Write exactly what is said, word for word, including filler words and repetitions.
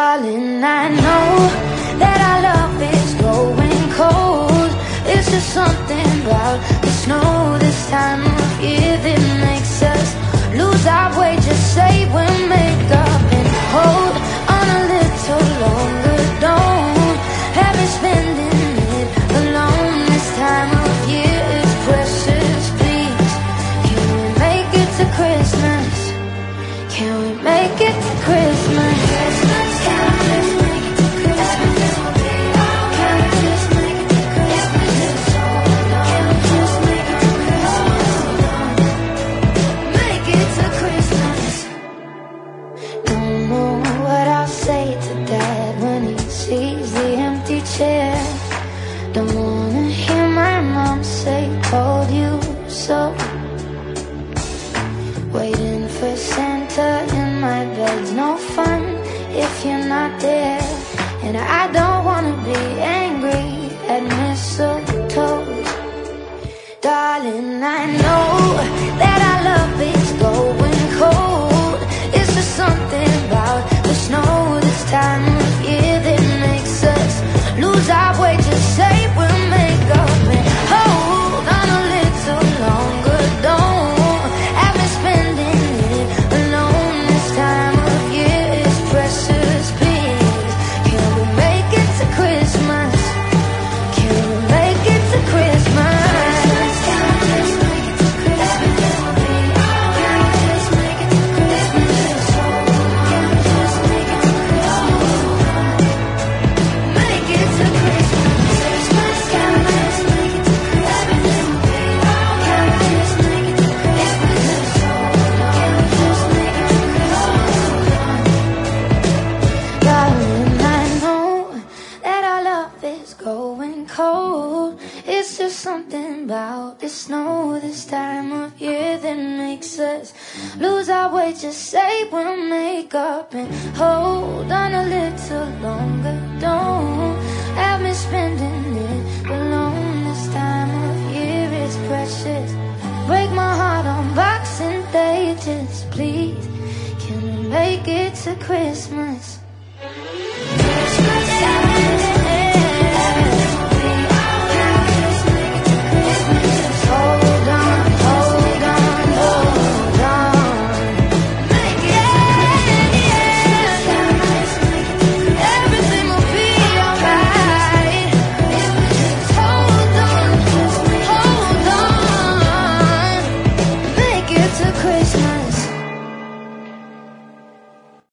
Darling, I know that our love is going cold. It's just something about the snow this time of year that makes us lose our way. Just say we'll make up and hold on a little longer. Don't have me spending it alone this time of year. It's precious, please. Can we make it to Christmas? Can we make it to Christmas? Christmas, can we just make it to Christmas? Can we just make it to Christmas? Can we just make it to Christmas? Make it to Christmas. Don't know what I'll say to Dad when he sees the empty chair. Don't wanna hear my mom say, told you so. Waiting for Santa in my bed's no fun if you're not there. And I don't wanna be angry at mistletoe. Darling, I know that our love is going cold. It's just something about the snow this time of year that makes us lose our way. Just say we'll make up and hold on a little longer. Don't have me spending it alone this time of year. It's precious, please. Can we make it to Christmas? Can we make it to Christmas? Can we just make it to Christmas? Can we just make it to Christmas? Can we just make it to Christmas? Make it to Christmas. Can we just make it to Christmas? Can we just make it to Christmas? Can we just make it to Christmas? Darling, I know that our love is going cold. It's just something about the snow this time of year that makes us lose our way. Just say we'll make up and hold on a